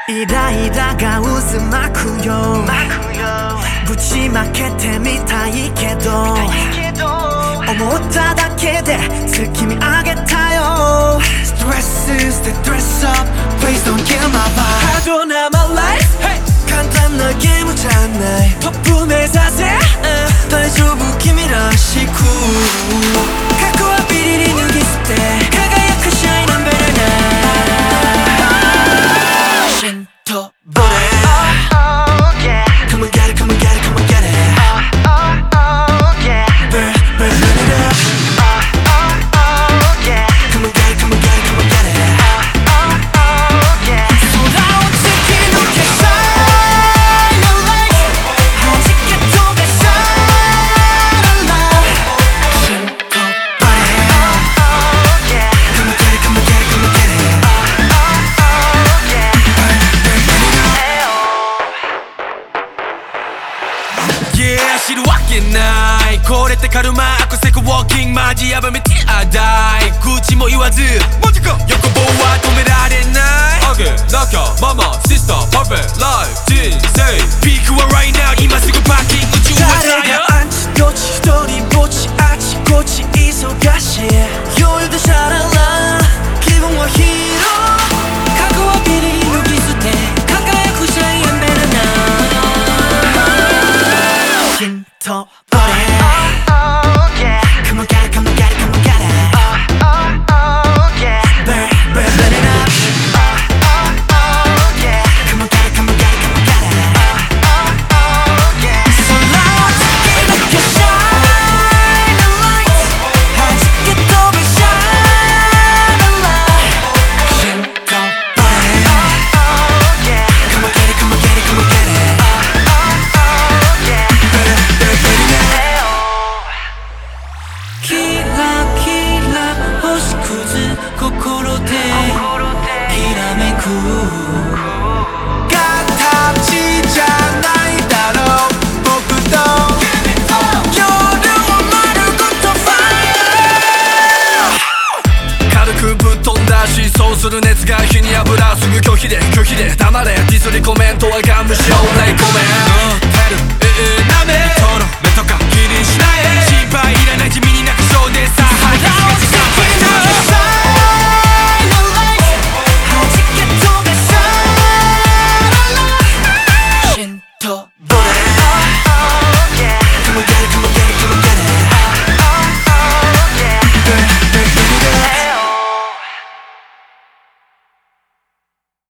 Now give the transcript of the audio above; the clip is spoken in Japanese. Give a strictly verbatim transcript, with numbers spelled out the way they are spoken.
イライラが渦巻くよぶちまけてみたいけど思っただけで月見上げたよ Stress is the dress up Please don't kill my vibeハードな my life、hey! 簡単なゲームじゃないトップ目指せ、uh, 大丈夫君らしく過去はビリリ脱ぎ捨て輝くシャイナンベルナシンとボレー Come and get it, come and get it, come and get it Burn, burn, burn it up Come and get it, come and get it, come and get it 空を突き抜け Shine a light 弾け飛べ Shine a light シンとボレー Come and get it, come and get it, come and get it Yeah 知るわけないこれってカルマアクセクウォーキングマジヤバめてあだい口も言わずマジか欲望は止められないアゲ仲間マシスターパーフェクトライフ人生ピークは right now 今すぐパーキング中は誰がアンチどっち一人ぼっちあちこち忙しい余裕でシャララ気分はヒーロー過去はビリリ脱ぎ捨て輝くシャイアンベルナヒントボレー Come on get it, come on get it, come on get it Burn, burn, burn it up Come on get it, come on get it, come on get it So loud, like a shine a light 弾け飛べ shine a light ヒントボレー Come on get it, come on get it, come on get itキラキラ星屑心できらめく形じゃないだろう僕と夜を丸ごと Fire 軽くぶっ飛んだしそうする熱が火に油すぐ拒否で拒否で黙れディスりコメントはガン無償ないコメント